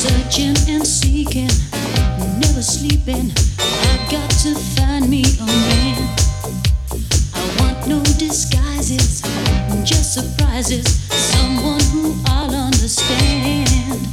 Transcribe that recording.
Searching and seeking, never sleeping. I got to find me a man. I want no disguises, just surprises. Someone who I'll understand.